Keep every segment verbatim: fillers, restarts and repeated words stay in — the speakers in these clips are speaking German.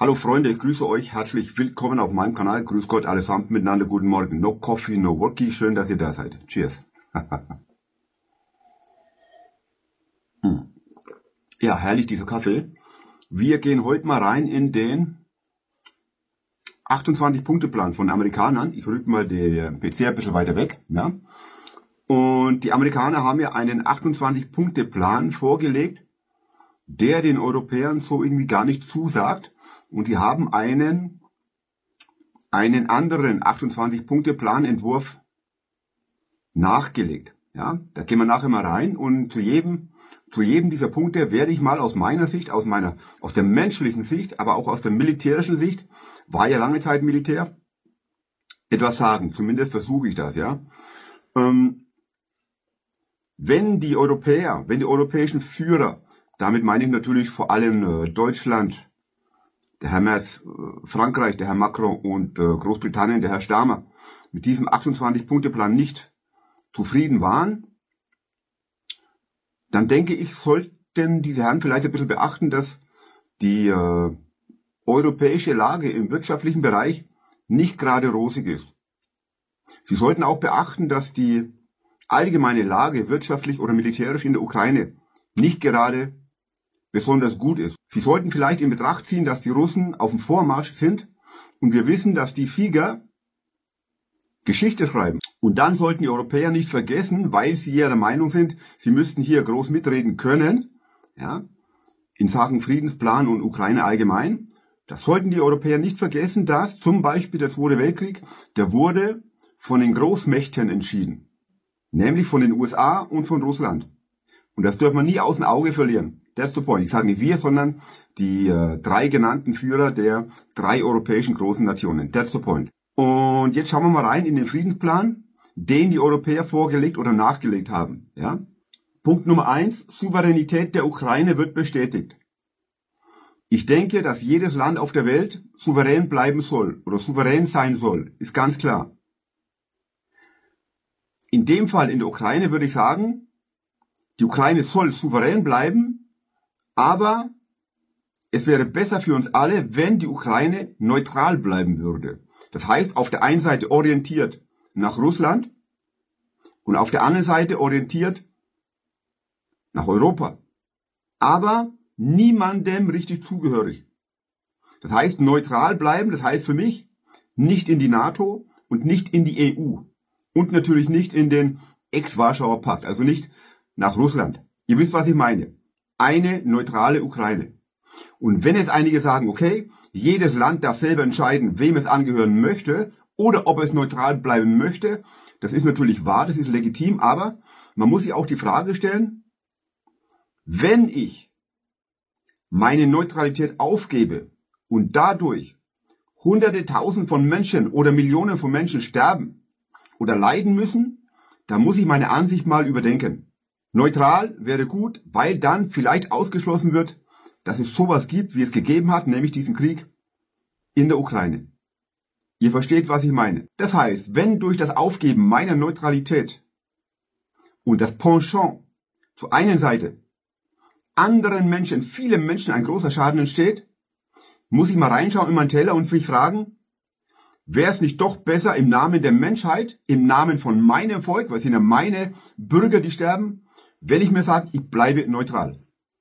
Hallo Freunde, ich grüße euch, herzlich willkommen auf meinem Kanal. Grüß Gott allesamt miteinander, guten Morgen. No coffee, no worky, schön, dass ihr da seid. Cheers. hm. Ja, herrlich dieser Kaffee. Wir gehen heute mal rein in den achtundzwanzig-Punkte-Plan von den Amerikanern. Ich rück mal den P C ein bisschen weiter weg. Ja? Und die Amerikaner haben ja einen achtundzwanzig-Punkte-Plan vorgelegt, der den Europäern so irgendwie gar nicht zusagt. Und die haben einen, einen anderen achtundzwanzig-Punkte-Planentwurf nachgelegt. Ja, da gehen wir nachher mal rein und zu jedem, zu jedem dieser Punkte werde ich mal aus meiner Sicht, aus meiner, aus der menschlichen Sicht, aber auch aus der militärischen Sicht, war ja lange Zeit Militär, etwas sagen. Zumindest versuche ich das, ja. Ähm, wenn die Europäer, wenn die europäischen Führer, damit meine ich natürlich vor allem äh, Deutschland, der Herr Merz, äh, Frankreich, der Herr Macron und äh, Großbritannien, der Herr Starmer, mit diesem achtundzwanzig-Punkte-Plan nicht zufrieden waren, dann denke ich, sollten diese Herren vielleicht ein bisschen beachten, dass die äh, europäische Lage im wirtschaftlichen Bereich nicht gerade rosig ist. Sie sollten auch beachten, dass die allgemeine Lage wirtschaftlich oder militärisch in der Ukraine nicht gerade besonders gut ist. Sie sollten vielleicht in Betracht ziehen, dass die Russen auf dem Vormarsch sind und wir wissen, dass die Sieger Geschichte schreiben. Und dann sollten die Europäer nicht vergessen, weil sie ja der Meinung sind, sie müssten hier groß mitreden können, ja, in Sachen Friedensplan und Ukraine allgemein. Das sollten die Europäer nicht vergessen, dass zum Beispiel der Zweite Weltkrieg, der wurde von den Großmächten entschieden. Nämlich von den U S A und von Russland. Und das dürfen wir nie aus dem Auge verlieren. That's the point. Ich sage nicht wir, sondern die äh, drei genannten Führer der drei europäischen großen Nationen. That's the point. Und jetzt schauen wir mal rein in den Friedensplan, den die Europäer vorgelegt oder nachgelegt haben. Ja? Punkt Nummer eins, Souveränität der Ukraine wird bestätigt. Ich denke, dass jedes Land auf der Welt souverän bleiben soll oder souverän sein soll. Ist ganz klar. In dem Fall in der Ukraine würde ich sagen, die Ukraine soll souverän bleiben, aber es wäre besser für uns alle, wenn die Ukraine neutral bleiben würde. Das heißt, auf der einen Seite orientiert nach Russland und auf der anderen Seite orientiert nach Europa. Aber niemandem richtig zugehörig. Das heißt, neutral bleiben, das heißt für mich, nicht in die NATO und nicht in die E U. Und natürlich nicht in den Ex-Warschauer Pakt, also nicht nach Russland. Ihr wisst, was ich meine. Eine neutrale Ukraine. Und wenn jetzt einige sagen, okay, jedes Land darf selber entscheiden, wem es angehören möchte oder ob es neutral bleiben möchte, das ist natürlich wahr, das ist legitim, aber man muss sich auch die Frage stellen, wenn ich meine Neutralität aufgebe und dadurch Hunderte, Tausend von Menschen oder Millionen von Menschen sterben oder leiden müssen, dann muss ich meine Ansicht mal überdenken. Neutral wäre gut, weil dann vielleicht ausgeschlossen wird, dass es sowas gibt, wie es gegeben hat, nämlich diesen Krieg in der Ukraine. Ihr versteht, was ich meine. Das heißt, wenn durch das Aufgeben meiner Neutralität und das Penchant zur einen Seite anderen Menschen, vielen Menschen ein großer Schaden entsteht, muss ich mal reinschauen in meinen Teller und mich fragen, wäre es nicht doch besser im Namen der Menschheit, im Namen von meinem Volk, weil es sind ja meine Bürger, die sterben, wenn ich mir sage, ich bleibe neutral.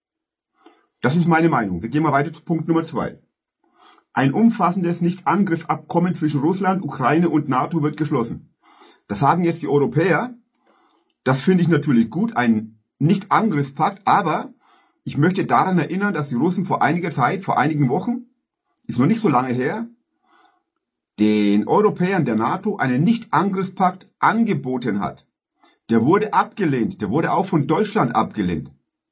Das ist meine Meinung. Wir gehen mal weiter zu Punkt Nummer zwei. Ein umfassendes Nicht-Angriff-Abkommen zwischen Russland, Ukraine und NATO wird geschlossen. Das sagen jetzt die Europäer. Das finde ich natürlich gut, ein Nicht-Angriffspakt, aber ich möchte daran erinnern, dass die Russen vor einiger Zeit, vor einigen Wochen, ist noch nicht so lange her, den Europäern der NATO einen Nicht-Angriffspakt angeboten hat. Der wurde abgelehnt. Der wurde auch von Deutschland abgelehnt.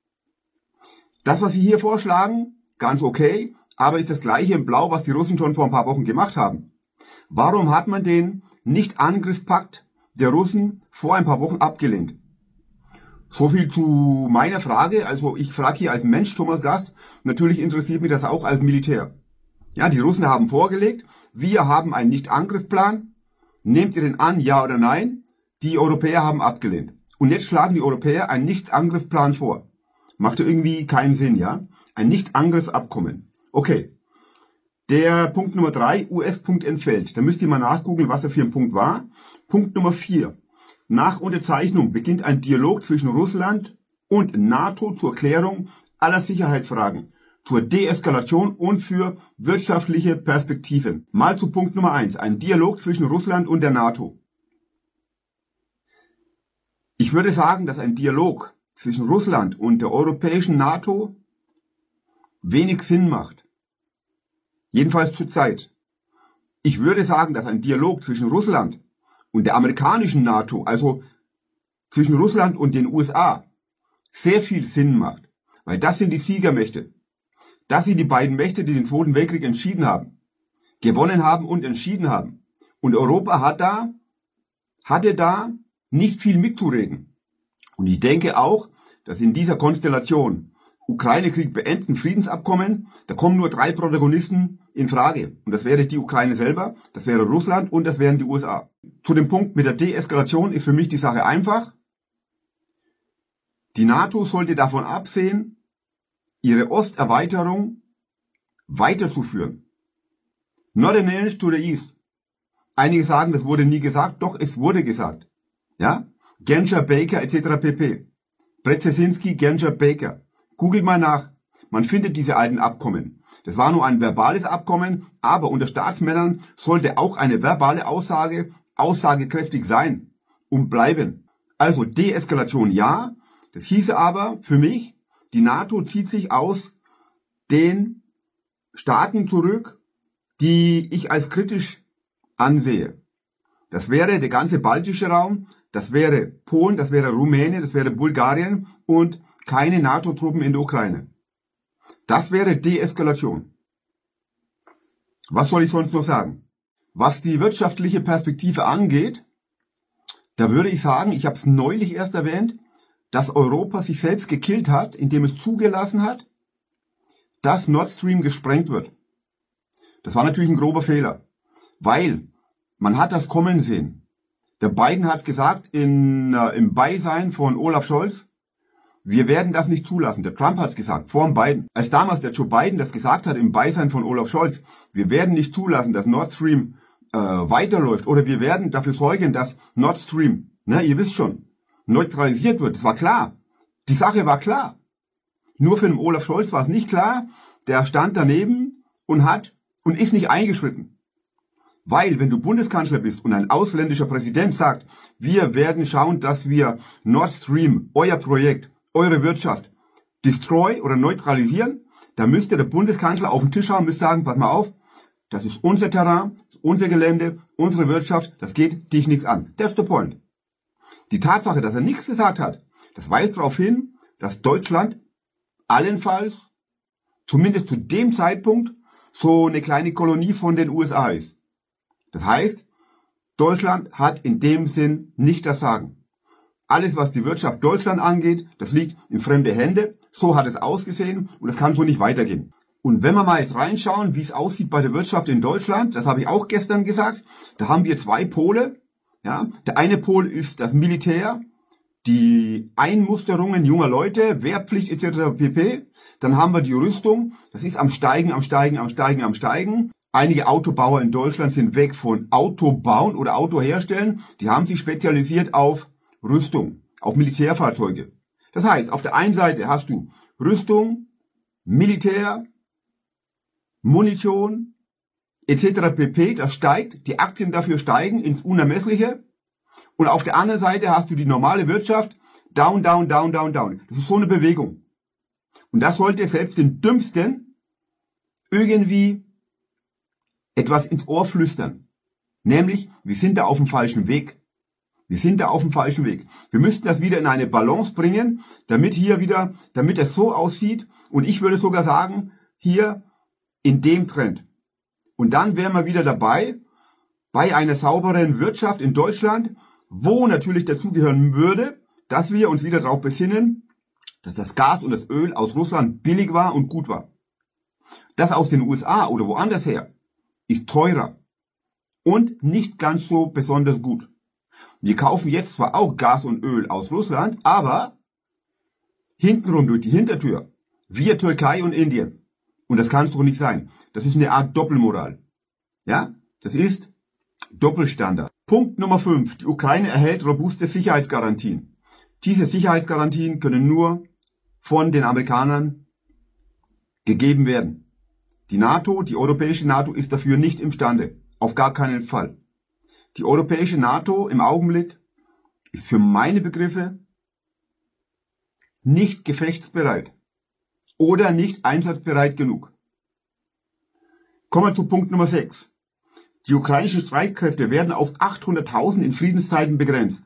Das, was sie hier vorschlagen, ganz okay, aber ist das gleiche in Blau, was die Russen schon vor ein paar Wochen gemacht haben. Warum hat man den Nicht-Angriffspakt der Russen vor ein paar Wochen abgelehnt? So viel zu meiner Frage. Also ich frage hier als Mensch, Thomas Gast, natürlich interessiert mich das auch als Militär. Ja, die Russen haben vorgelegt, wir haben einen Nicht-Angriffsplan. Nehmt ihr den an, ja oder nein? Die Europäer haben abgelehnt. Und jetzt schlagen die Europäer einen Nicht-Angriffsplan vor. Macht irgendwie keinen Sinn, ja? Ein Nicht-Angriffsabkommen. Okay. Der Punkt Nummer drei, U S-Punkt entfällt. Da müsst ihr mal nachgucken, was er für ein Punkt war. Punkt Nummer vier. Nach Unterzeichnung beginnt ein Dialog zwischen Russland und NATO zur Klärung aller Sicherheitsfragen, zur Deeskalation und für wirtschaftliche Perspektiven. Mal zu Punkt Nummer eins. Ein Dialog zwischen Russland und der NATO. Ich würde sagen, dass ein Dialog zwischen Russland und der europäischen NATO wenig Sinn macht. Jedenfalls zur Zeit. Ich würde sagen, dass ein Dialog zwischen Russland und der amerikanischen NATO, also zwischen Russland und den U S A, sehr viel Sinn macht. Weil das sind die Siegermächte. Das sind die beiden Mächte, die den Zweiten Weltkrieg entschieden haben. Gewonnen haben und entschieden haben. Und Europa hat da, hatte da nicht viel mitzureden. Und ich denke auch, dass in dieser Konstellation Ukraine-Krieg beenden, Friedensabkommen, da kommen nur drei Protagonisten in Frage. Und das wäre die Ukraine selber, das wäre Russland und das wären die U S A. Zu dem Punkt mit der Deeskalation ist für mich die Sache einfach. Die NATO sollte davon absehen, ihre Osterweiterung weiterzuführen. Not an inch to the east. Einige sagen, das wurde nie gesagt, doch es wurde gesagt. Ja? Genscher, Baker et cetera pp. Brzezinski, Genscher, Baker. Googelt mal nach. Man findet diese alten Abkommen. Das war nur ein verbales Abkommen, aber unter Staatsmännern sollte auch eine verbale Aussage aussagekräftig sein und bleiben. Also Deeskalation ja. Das hieße aber für mich, die NATO zieht sich aus den Staaten zurück, die ich als kritisch ansehe. Das wäre der ganze baltische Raum, das wäre Polen, das wäre Rumänien, das wäre Bulgarien und keine NATO-Truppen in der Ukraine. Das wäre Deeskalation. Was soll ich sonst noch sagen? Was die wirtschaftliche Perspektive angeht, da würde ich sagen, ich habe es neulich erst erwähnt, dass Europa sich selbst gekillt hat, indem es zugelassen hat, dass Nord Stream gesprengt wird. Das war natürlich ein grober Fehler, weil man hat das kommen sehen. Der Biden hat es gesagt in, äh, im Beisein von Olaf Scholz, wir werden das nicht zulassen. Der Trump hat es gesagt, vor dem Biden. Als damals der Joe Biden das gesagt hat im Beisein von Olaf Scholz, wir werden nicht zulassen, dass Nord Stream äh, weiterläuft oder wir werden dafür sorgen, dass Nord Stream, ne, ihr wisst schon, neutralisiert wird. Das war klar. Die Sache war klar. Nur für den Olaf Scholz war es nicht klar. Der stand daneben und hat und ist nicht eingeschritten. Weil, wenn du Bundeskanzler bist und ein ausländischer Präsident sagt, wir werden schauen, dass wir Nord Stream, euer Projekt, eure Wirtschaft, destroy oder neutralisieren, dann müsste der Bundeskanzler auf den Tisch schauen und müsste sagen, pass mal auf, das ist unser Terrain, unser Gelände, unsere Wirtschaft, das geht dich nichts an. That's the point. Die Tatsache, dass er nichts gesagt hat, das weist darauf hin, dass Deutschland allenfalls, zumindest zu dem Zeitpunkt, so eine kleine Kolonie von den U S A ist. Das heißt, Deutschland hat in dem Sinn nicht das Sagen. Alles, was die Wirtschaft Deutschland angeht, das liegt in fremde Hände. So hat es ausgesehen und das kann so nicht weitergehen. Und wenn wir mal jetzt reinschauen, wie es aussieht bei der Wirtschaft in Deutschland, das habe ich auch gestern gesagt, da haben wir zwei Pole. Ja, der eine Pol ist das Militär, die Einmusterungen junger Leute, Wehrpflicht et cetera pp. Dann haben wir die Rüstung, das ist am Steigen, am Steigen, am Steigen, am Steigen. Einige Autobauer in Deutschland sind weg von Autobauen oder Autoherstellen. Die haben sich spezialisiert auf Rüstung, auf Militärfahrzeuge. Das heißt, auf der einen Seite hast du Rüstung, Militär, Munition et cetera pp. Das steigt, die Aktien dafür steigen ins Unermessliche. Und auf der anderen Seite hast du die normale Wirtschaft, down, down, down, down, down. Das ist so eine Bewegung. Und das sollte selbst den Dümmsten irgendwie etwas ins Ohr flüstern. Nämlich, wir sind da auf dem falschen Weg. Wir sind da auf dem falschen Weg. Wir müssten das wieder in eine Balance bringen, damit hier wieder, damit es so aussieht. Und ich würde sogar sagen, hier in dem Trend. Und dann wären wir wieder dabei, bei einer sauberen Wirtschaft in Deutschland, wo natürlich dazugehören würde, dass wir uns wieder darauf besinnen, dass das Gas und das Öl aus Russland billig war und gut war. Das aus den U S A oder woanders her ist teurer und nicht ganz so besonders gut. Wir kaufen jetzt zwar auch Gas und Öl aus Russland, aber hintenrum durch die Hintertür, via Türkei und Indien. Und das kann es doch nicht sein. Das ist eine Art Doppelmoral. Ja, das ist Doppelstandard. Punkt Nummer fünf. Die Ukraine erhält robuste Sicherheitsgarantien. Diese Sicherheitsgarantien können nur von den Amerikanern gegeben werden. Die NATO, die europäische NATO ist dafür nicht imstande. Auf gar keinen Fall. Die europäische NATO im Augenblick ist für meine Begriffe nicht gefechtsbereit oder nicht einsatzbereit genug. Kommen wir zu Punkt Nummer sechs. Die ukrainischen Streitkräfte werden auf achthunderttausend in Friedenszeiten begrenzt.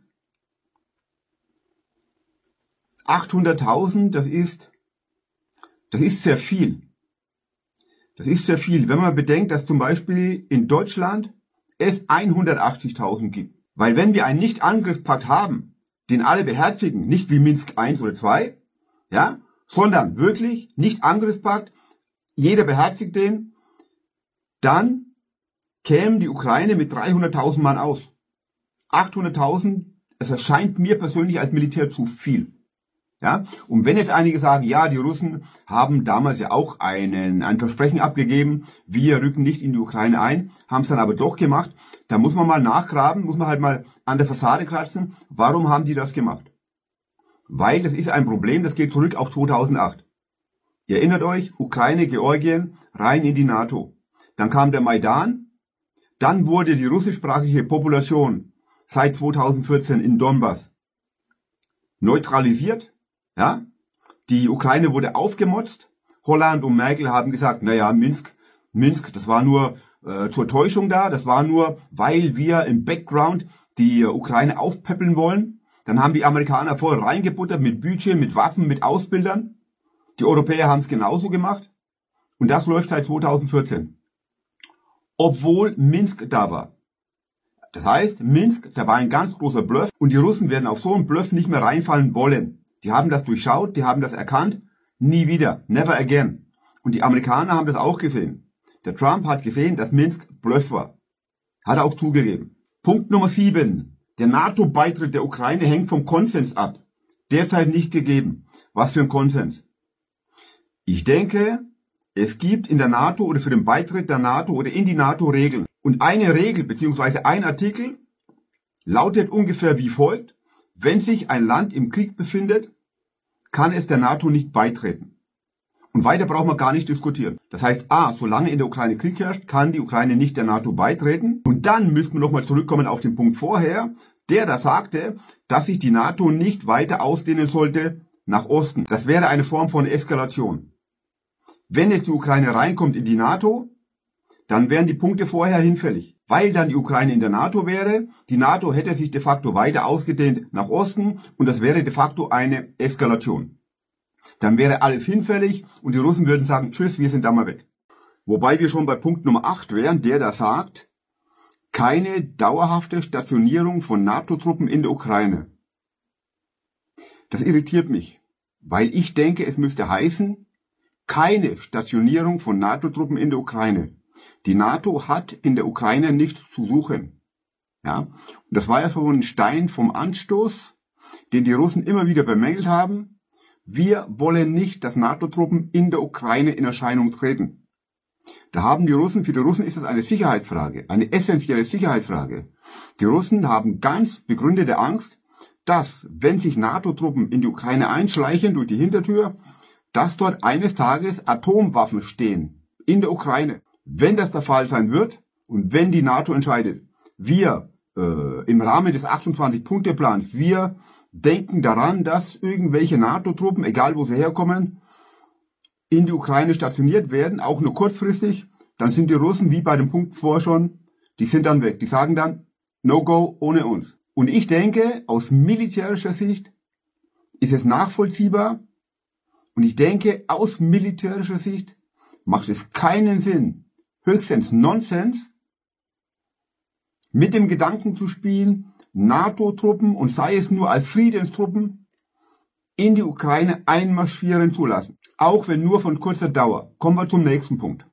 achthunderttausend, das ist, das ist sehr viel. Das ist sehr viel, wenn man bedenkt, dass zum Beispiel in Deutschland es hundertachtzigtausend gibt. Weil wenn wir einen Nicht-Angriffspakt haben, den alle beherzigen, nicht wie Minsk eins oder zwei, ja, sondern wirklich Nicht-Angriffspakt, jeder beherzigt den, dann käme die Ukraine mit dreihunderttausend Mann aus. achthunderttausend, es erscheint mir persönlich als Militär zu viel. Ja, und wenn jetzt einige sagen, ja, die Russen haben damals ja auch einen, ein Versprechen abgegeben, wir rücken nicht in die Ukraine ein, haben es dann aber doch gemacht, da muss man mal nachgraben, muss man halt mal an der Fassade kratzen, warum haben die das gemacht? Weil das ist ein Problem, das geht zurück auf zweitausendacht. Ihr erinnert euch, Ukraine, Georgien, rein in die NATO. Dann kam der Maidan, dann wurde die russischsprachige Population seit zweitausendvierzehn in Donbass neutralisiert. Ja, die Ukraine wurde aufgemotzt. Holland und Merkel haben gesagt, naja, Minsk, Minsk, das war nur äh, zur Täuschung da, das war nur, weil wir im Background die Ukraine aufpäppeln wollen. Dann haben die Amerikaner voll reingebuttert mit Budget, mit Waffen, mit Ausbildern. Die Europäer haben es genauso gemacht. Und das läuft seit zweitausendvierzehn. Obwohl Minsk da war. Das heißt, Minsk, da war ein ganz großer Bluff und die Russen werden auf so einen Bluff nicht mehr reinfallen wollen. Die haben das durchschaut, die haben das erkannt. Nie wieder. Never again. Und die Amerikaner haben das auch gesehen. Der Trump hat gesehen, dass Minsk Bluff war. Hat er auch zugegeben. Punkt Nummer sieben. Der NATO-Beitritt der Ukraine hängt vom Konsens ab. Derzeit nicht gegeben. Was für ein Konsens? Ich denke, es gibt in der NATO oder für den Beitritt der NATO oder in die NATO Regeln. Und eine Regel bzw. ein Artikel lautet ungefähr wie folgt. Wenn sich ein Land im Krieg befindet, kann es der NATO nicht beitreten. Und weiter braucht man gar nicht diskutieren. Das heißt, a, solange in der Ukraine Krieg herrscht, kann die Ukraine nicht der NATO beitreten. Und dann müssen wir nochmal zurückkommen auf den Punkt vorher, der da sagte, dass sich die NATO nicht weiter ausdehnen sollte nach Osten. Das wäre eine Form von Eskalation. Wenn jetzt die Ukraine reinkommt in die NATO, dann wären die Punkte vorher hinfällig. Weil dann die Ukraine in der NATO wäre, die NATO hätte sich de facto weiter ausgedehnt nach Osten und das wäre de facto eine Eskalation. Dann wäre alles hinfällig und die Russen würden sagen, tschüss, wir sind da mal weg. Wobei wir schon bei Punkt Nummer acht wären, der da sagt, keine dauerhafte Stationierung von NATO-Truppen in der Ukraine. Das irritiert mich, weil ich denke, es müsste heißen, keine Stationierung von NATO-Truppen in der Ukraine. Die NATO hat in der Ukraine nichts zu suchen. Ja, und das war ja so ein Stein vom Anstoß, den die Russen immer wieder bemängelt haben. Wir wollen nicht, dass NATO-Truppen in der Ukraine in Erscheinung treten. Da haben die Russen, für die Russen ist das eine Sicherheitsfrage, eine essentielle Sicherheitsfrage. Die Russen haben ganz begründete Angst, dass, wenn sich NATO-Truppen in die Ukraine einschleichen durch die Hintertür, dass dort eines Tages Atomwaffen stehen in der Ukraine. Wenn das der Fall sein wird und wenn die NATO entscheidet, wir äh, im Rahmen des achtundzwanzig-Punkte-Plans, wir denken daran, dass irgendwelche NATO-Truppen, egal wo sie herkommen, in die Ukraine stationiert werden, auch nur kurzfristig, dann sind die Russen, wie bei dem Punkt vorher schon, die sind dann weg. Die sagen dann, no go ohne uns. Und ich denke, aus militärischer Sicht ist es nachvollziehbar und ich denke, aus militärischer Sicht macht es keinen Sinn, höchstens Nonsens, mit dem Gedanken zu spielen, NATO-Truppen und sei es nur als Friedenstruppen in die Ukraine einmarschieren zu lassen. Auch wenn nur von kurzer Dauer. Kommen wir zum nächsten Punkt.